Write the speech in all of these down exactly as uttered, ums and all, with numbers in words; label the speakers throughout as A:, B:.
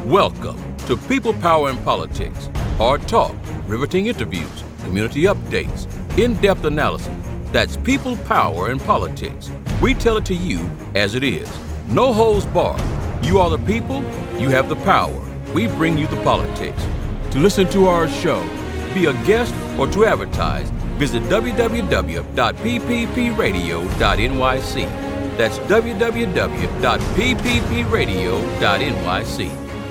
A: Welcome to People, Power, and Politics. Hard talk, riveting interviews, community updates, in-depth analysis. That's People, Power, and Politics. We tell it to you as it is. No holds barred. You are the people, you have the power. We bring you the politics. To listen to our show, be a guest, or to advertise, visit w w w dot p p p radio dot n y c. That's w w w dot p p p radio dot n y c.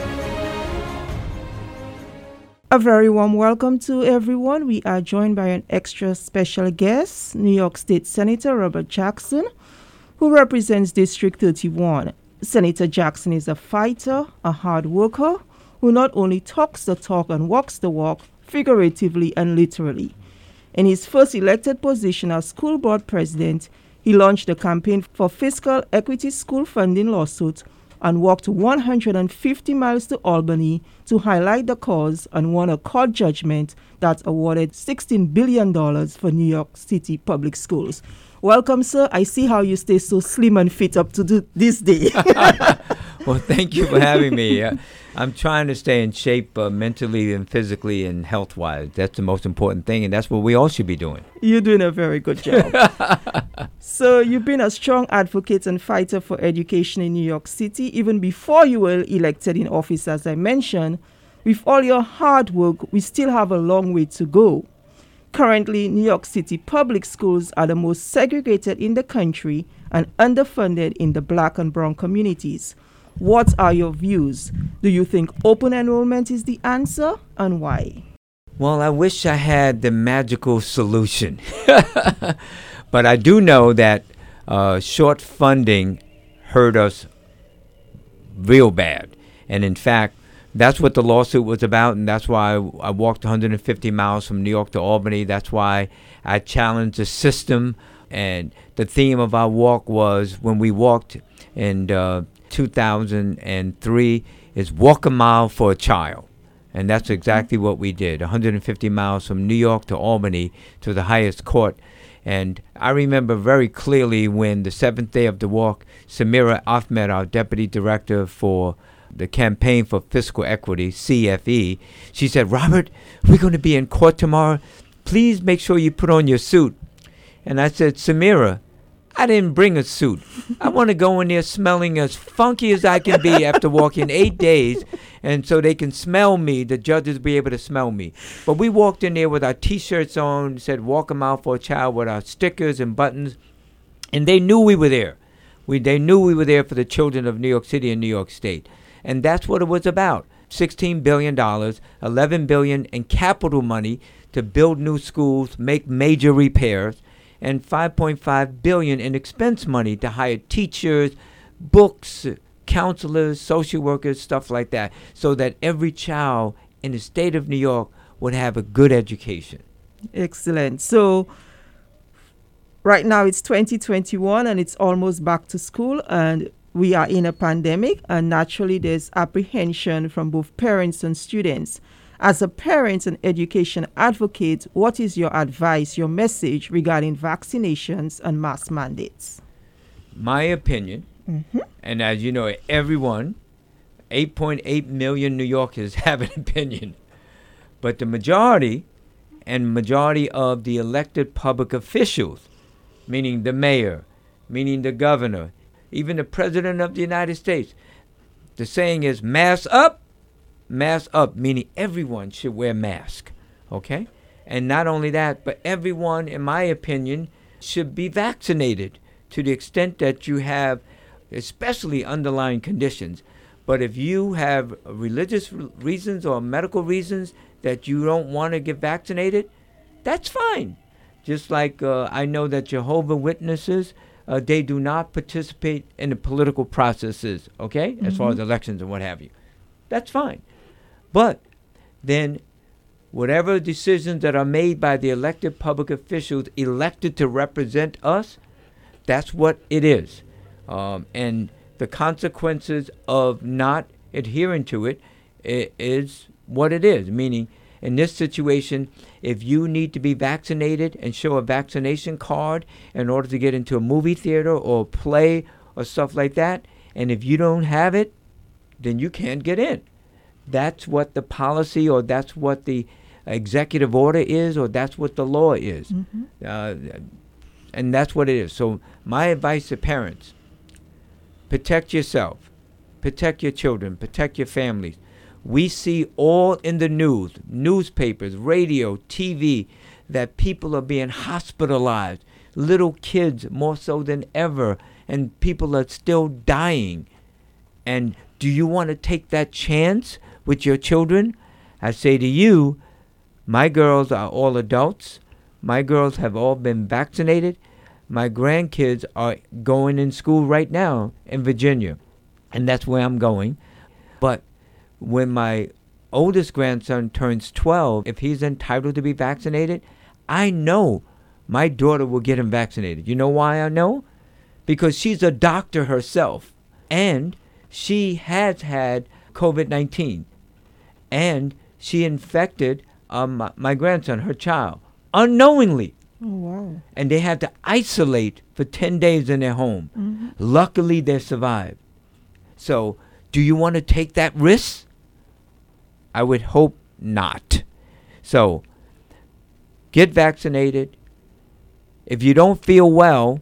B: A very warm welcome to everyone. We are joined by an extra special guest, New York State Senator Robert Jackson, who represents District thirty-one. Senator Jackson is a fighter, a hard worker, who not only talks the talk and walks the walk, figuratively and literally. In his first elected position as school board president, he launched a campaign for fiscal equity school funding lawsuit and walked one hundred fifty miles to Albany to highlight the cause and won a court judgment that awarded sixteen billion dollars for New York City public schools. Welcome, sir. I see how you stay so slim and fit up to do this day.
C: Well, thank you for having me. Uh, I'm trying to stay in shape uh, mentally and physically and health-wise. That's the most important thing, and that's what we all should be doing.
B: You're doing a very good job. So you've been a strong advocate and fighter for education in New York City even before you were elected in office, as I mentioned. With all your hard work, we still have a long way to go. Currently, New York City public schools are the most segregated in the country and underfunded in the black and brown communities. What are your views? Do you think open enrollment is the answer, and why?
C: Well, I wish I had the magical solution. But I do know that uh, short funding hurt us real bad. And in fact, that's what the lawsuit was about, and that's why I walked one hundred fifty miles from New York to Albany. That's why I challenged the system. And the theme of our walk was, when we walked in uh, two thousand three, is walk a mile for a child. And that's exactly what we did, one hundred fifty miles from New York to Albany to the highest court. And I remember very clearly when the seventh day of the walk, Samira Ahmed, our deputy director for the Campaign for Fiscal Equity, C F E, she said, "Robert, we're going to be in court tomorrow. Please make sure you put on your suit." And I said, "Samira, I didn't bring a suit. I want to go in there smelling as funky as I can be after walking eight days, and so they can smell me, the judges be able to smell me." But we walked in there with our T-shirts on, said "Walk a Mile for a Child" with our stickers and buttons, and they knew we were there. We They knew we were there for the children of New York City and New York State. And that's what it was about. sixteen billion dollars, eleven billion dollars in capital money to build new schools, make major repairs, and five point five billion dollars in expense money to hire teachers, books, counselors, social workers, stuff like that, so that every child in the state of New York would have a good education.
B: Excellent. So right now it's twenty twenty-one and it's almost back to school, and we are in a pandemic, and naturally there's apprehension from both parents and students. As a parent and education advocate, what is your advice, your message regarding vaccinations and mask mandates?
C: My opinion, mm-hmm. and as you know, everyone, eight point eight million New Yorkers have an opinion, but the majority and majority of the elected public officials, meaning the mayor, meaning the governor, even the president of the United States, the saying is mask up, mask up, meaning everyone should wear mask, okay? And not only that, but everyone, in my opinion, should be vaccinated to the extent that you have, especially underlying conditions. But if you have religious reasons or medical reasons that you don't want to get vaccinated, that's fine. Just like uh, I know that Jehovah's Witnesses, Uh, they do not participate in the political processes, okay, mm-hmm. as far as elections and what have you. That's fine. But then whatever decisions that are made by the elected public officials elected to represent us, that's what it is. Um, and the consequences of not adhering to it, it is what it is, meaning in this situation, if you need to be vaccinated and show a vaccination card in order to get into a movie theater or play or stuff like that, and if you don't have it, then you can't get in. that's what the policy or that's what the executive order is or that's what the law is. Mm-hmm. Uh, and that's what it is. So my advice to parents, protect yourself, protect your children, protect your families. We see all in the news, newspapers, radio, T V, that people are being hospitalized, little kids more so than ever, and people are still dying. And do you want to take that chance with your children? I say to you, my girls are all adults. My girls have all been vaccinated. My grandkids are going in school right now in Virginia, and that's where I'm going. But when my oldest grandson turns twelve, if he's entitled to be vaccinated, I know my daughter will get him vaccinated. You know why I know? Because she's a doctor herself, and she has had COVID nineteen, and she infected um, my, my grandson, her child, unknowingly.
B: Oh, wow.
C: And they had to isolate for ten days in their home. Mm-hmm. Luckily, they survived. So, do you want to take that risk? I would hope not. So, get vaccinated. If you don't feel well,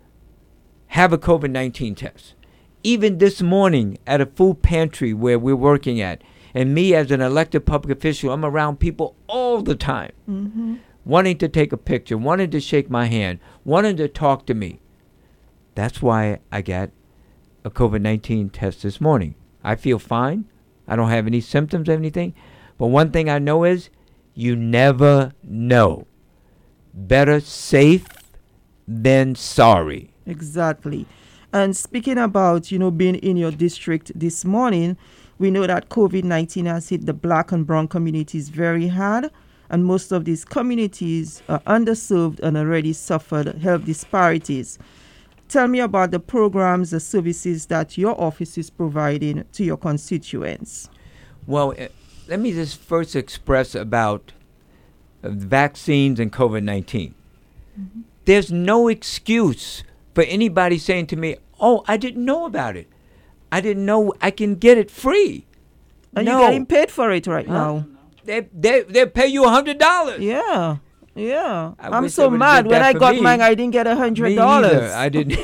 C: have a COVID nineteen test. Even this morning at a food pantry where we're working at, and me as an elected public official, I'm around people all the time, mm-hmm. wanting to take a picture, wanting to shake my hand, wanting to talk to me. That's why I got a COVID nineteen test this morning. I feel fine. I don't have any symptoms or anything. But one thing I know is you never know. Better safe than sorry.
B: Exactly. And speaking about, you know, being in your district this morning, we know that COVID nineteen has hit the black and brown communities very hard. And most of these communities are underserved and already suffered health disparities. Tell me about the programs, the services that your office is providing to your constituents.
C: Well, uh, let me just first express about uh, vaccines and COVID nineteen. Mm-hmm. There's no excuse for anybody saying to me, oh, I didn't know about it. I didn't know I can get it free.
B: And
C: no.
B: you're getting paid for it right
C: huh?
B: now.
C: They, they, they pay you one hundred dollars.
B: Yeah. Yeah,
C: I
B: I'm so mad. When I got
C: me.
B: mine, I didn't get a hundred
C: Me
B: dollars.
C: either. I didn't.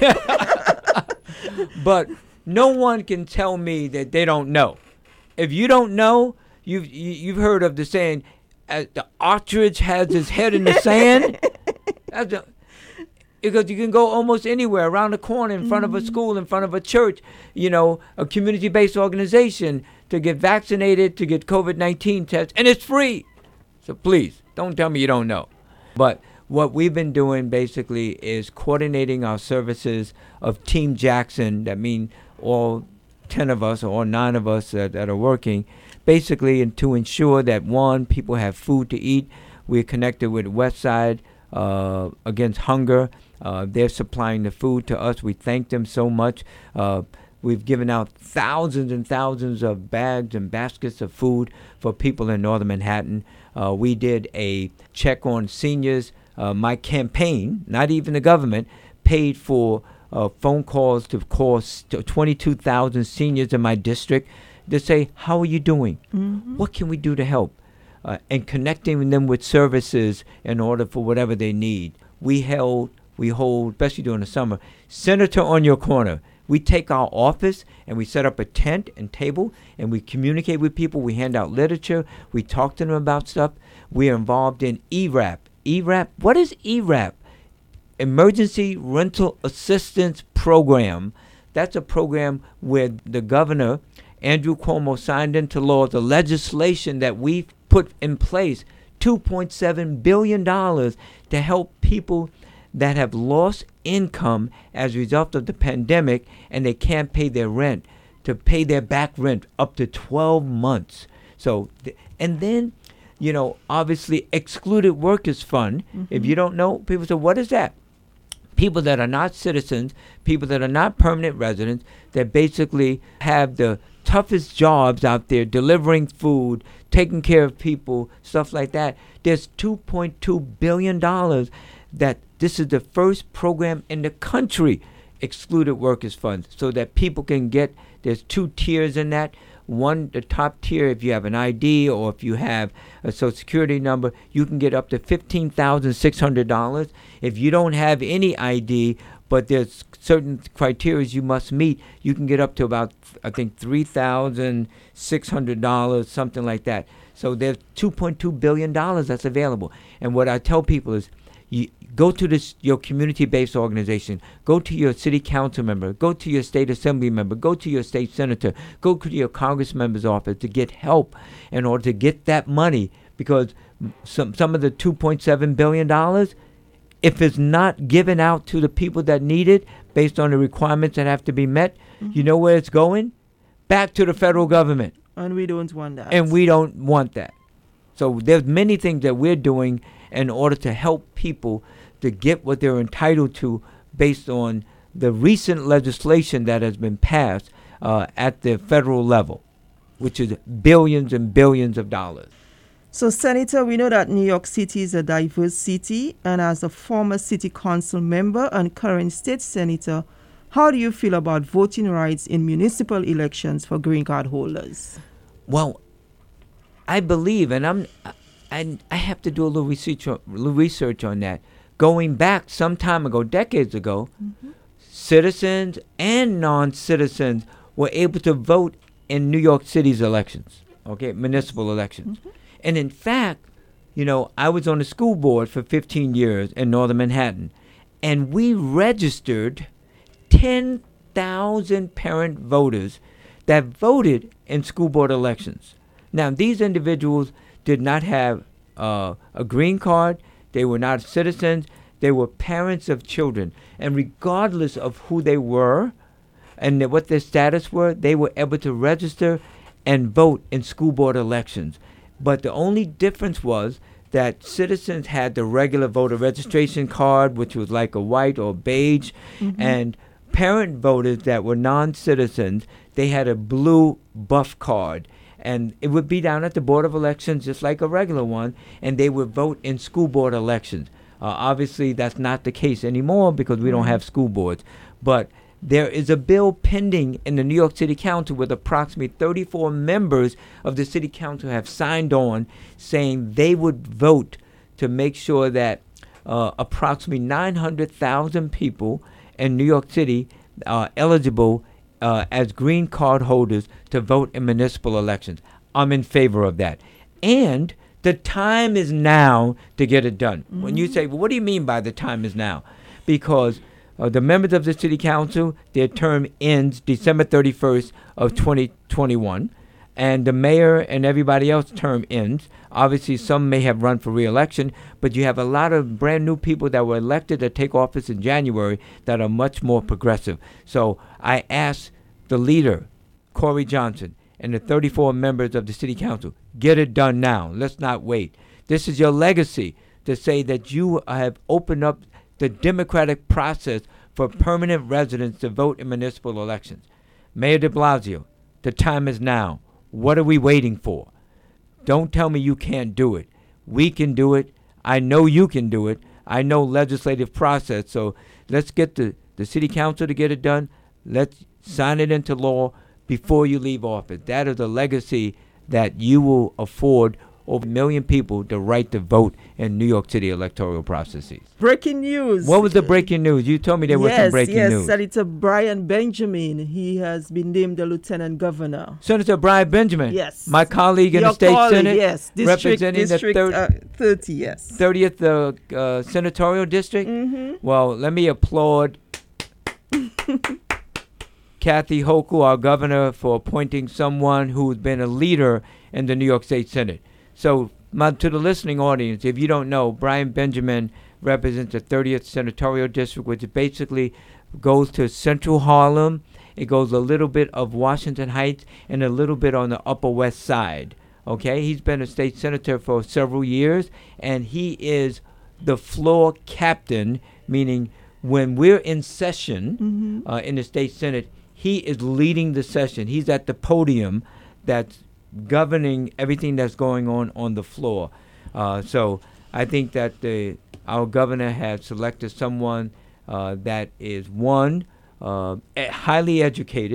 C: But no one can tell me that they don't know. If you don't know, you've you, you've heard of the saying, uh, "The ostrich has his head in the sand." That's a, because you can go almost anywhere, around the corner, in front mm-hmm. of a school, in front of a church, you know, a community-based organization, to get vaccinated, to get COVID nineteen tests, and it's free. So please, don't tell me you don't know. But what we've been doing basically is coordinating our services of Team Jackson. That means all ten of us or all nine of us that, that are working, basically, and to ensure that, one, people have food to eat. We're connected with Westside uh, Against Hunger. Uh, they're supplying the food to us. We thank them so much. Uh, we've given out thousands and thousands of bags and baskets of food for people in Northern Manhattan. Uh, we did a check on seniors. Uh, my campaign, not even the government, paid for uh, phone calls to call twenty-two thousand seniors in my district to say, how are you doing? Mm-hmm. What can we do to help? Uh, and connecting them with services in order for whatever they need. We held, we hold, especially during the summer, Senator on Your Corner. We take our office and we set up a tent and table and we communicate with people. We hand out literature. We talk to them about stuff. We are involved in E RAP. E RAP, what is E RAP? Emergency Rental Assistance Program. That's a program where the governor, Andrew Cuomo, signed into law the legislation that we've put in place, two point seven billion dollars to help people that have lost income as a result of the pandemic and they can't pay their rent, to pay their back rent up to twelve months. So, th- and then, you know, obviously Excluded Workers Fund. Mm-hmm. If you don't know, people say, what is that? People that are not citizens, people that are not permanent residents, that basically have the toughest jobs out there, delivering food, taking care of people, stuff like that. There's two point two billion dollars that this is the first program in the country, Excluded Workers Fund, so that people can get There's two tiers in that. One, the top tier, if you have an I D or if you have a Social Security number, you can get up to fifteen thousand six hundred dollars. If you don't have any I D, but there's certain criteria you must meet, you can get up to about, I think, three thousand six hundred dollars, something like that. So there's two point two billion dollars that's available. And what I tell people is, you go to this your community-based organization, go to your city council member, go to your state assembly member, go to your state senator, go to your congress member's office to get help in order to get that money, because some some of the two point seven billion dollars, if it's not given out to the people that need it based on the requirements that have to be met, mm-hmm. you know where it's going? Back to the federal government.
B: And we don't want that.
C: And we don't want that. So there's many things that we're doing in order to help people to get what they're entitled to based on the recent legislation that has been passed uh, at the federal level, which is billions and billions of dollars.
B: So, Senator, we know that New York City is a diverse city, and as a former city council member and current state senator, how do you feel about voting rights in municipal elections for green card holders?
C: Well, I believe, and I'm, I, I have to do a little research, on, little research on that. Going back some time ago, decades ago, mm-hmm. citizens and non-citizens were able to vote in New York City's elections, okay, municipal elections. Mm-hmm. And in fact, you know, I was on the school board for fifteen years in Northern Manhattan, and we registered ten thousand parent voters that voted in school board elections. Now, these individuals did not have uh, a green card. They were not citizens. They were parents of children. And regardless of who they were and th- what their status were, they were able to register and vote in school board elections. But the only difference was that citizens had the regular voter registration card, which was like a white or beige, mm-hmm. and parent voters that were non-citizens, they had a blue buff card. And it would be down at the Board of Elections just like a regular one, and they would vote in school board elections. Uh, obviously, that's not the case anymore because we don't have school boards. But there is a bill pending in the New York City Council with approximately thirty-four members of the City Council have signed on saying they would vote to make sure that uh, approximately nine hundred thousand people in New York City are eligible uh, as green card holders to vote in municipal elections. I'm in favor of that. And the time is now to get it done. Mm-hmm. When you say, well, what do you mean by the time is now? Because Uh, the members of the city council, their term ends December thirty-first of twenty twenty-one, and the mayor and everybody else's term ends. Obviously, some may have run for re-election, but you have a lot of brand new people that were elected to take office in January that are much more progressive. So I asked the leader, Corey Johnson, and the thirty-four members of the city council, get it done now. Let's not wait. This is your legacy to say that you have opened up the democratic process for permanent residents to vote in municipal elections. Mayor de Blasio, the time is now. What are we waiting for? Don't tell me you can't do it. We can do it. I know you can do it. I know legislative process. So let's get the, the city council to get it done. Let's sign it into law before you leave office. That is a legacy that you will afford over a million people the right to vote in New York City electoral processes.
B: Breaking news.
C: What was the breaking news? You told me there
B: yes,
C: was some breaking
B: yes,
C: news.
B: Yes, Senator Brian Benjamin. He has been named the Lieutenant Governor.
C: Senator Brian Benjamin.
B: Yes.
C: My colleague in
B: Your
C: the State
B: colleague,
C: Senate.
B: Yes. District,
C: representing
B: district,
C: the thir-
B: uh, thirty, yes.
C: thirtieth uh, uh, Senatorial District.
B: Mm-hmm.
C: Well, let me applaud Kathy Hochul, our governor, for appointing someone who's been a leader in the New York State Senate. So, My, to the listening audience, if you don't know, Brian Benjamin represents the thirtieth Senatorial District, which basically goes to Central Harlem. It goes a little bit of Washington Heights and a little bit on the Upper West Side. Okay, he's been a state senator for several years, and he is the floor captain, meaning when we're in session mm-hmm. uh, in the state Senate, he is leading the session. He's at the podium that's governing everything that's going on on the floor. Uh, so I think that the, our governor has selected someone uh, that is, one, uh, highly educated,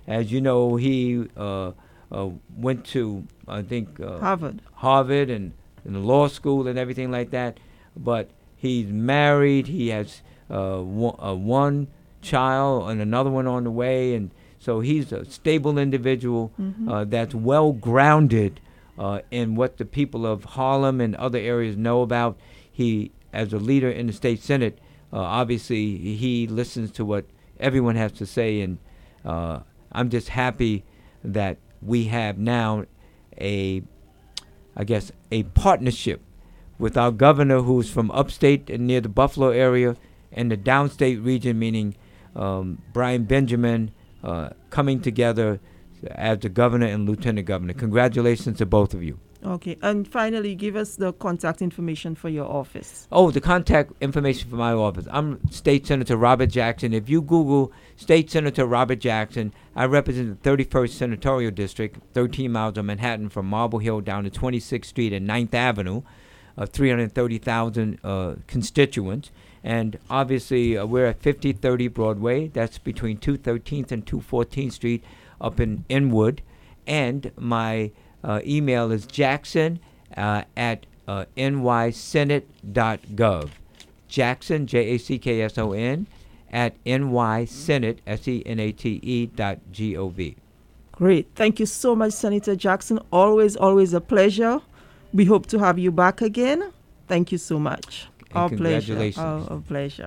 C: as you know, he uh, uh, went to, I think, uh,
B: Harvard.
C: Harvard and, and the law school and everything like that. But he's married. He has uh, one, uh, one child and another one on the way. And so he's a stable individual
B: Mm-hmm.
C: uh, that's well-grounded uh, in what the people of Harlem and other areas know about. He, as a leader in the state Senate, uh, obviously he listens to what everyone has to say. And uh, I'm just happy that we have now a, I guess, a partnership with our governor, who's from upstate and near the Buffalo area, and the downstate region, meaning um, Brian Benjamin, uh, coming together as the governor and lieutenant governor. Congratulations to both of you.
B: Okay. And finally, give us the contact information for your office.
C: Oh, the contact information for my office. I'm State Senator Robert Jackson. If you Google State Senator Robert Jackson, I represent the thirty-first Senatorial District, thirteen miles of Manhattan from Marble Hill down to twenty-sixth Street and ninth Avenue, uh, three hundred thirty thousand uh, constituents. And obviously, uh, we're at fifty thirty Broadway. That's between two thirteenth and two fourteenth Street up in Inwood. And my uh, email is jackson uh, at uh, n y senate dot gov. Jackson, J A C K S O N, at N Y Senate, S E N A T E dot G O V.
B: Great. Thank you so much, Senator Jackson. Always, always a pleasure. We hope to have you back again. Thank you so much.
C: And
B: Our
C: congratulations.
B: pleasure. Our, our pleasure.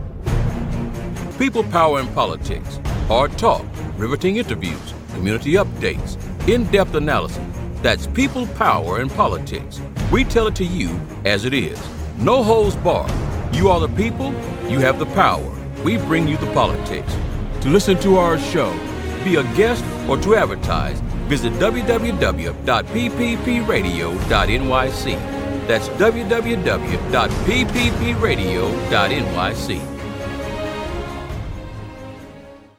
A: People, Power, and Politics. Hard talk, riveting interviews, community updates, in-depth analysis. That's People, Power, and Politics. We tell it to you as it is. No holds barred. You are the people, you have the power. We bring you the politics. To listen to our show, be a guest, or to advertise, visit w w w dot p p p radio dot n y c. That's w w w dot p p p radio dot n y c.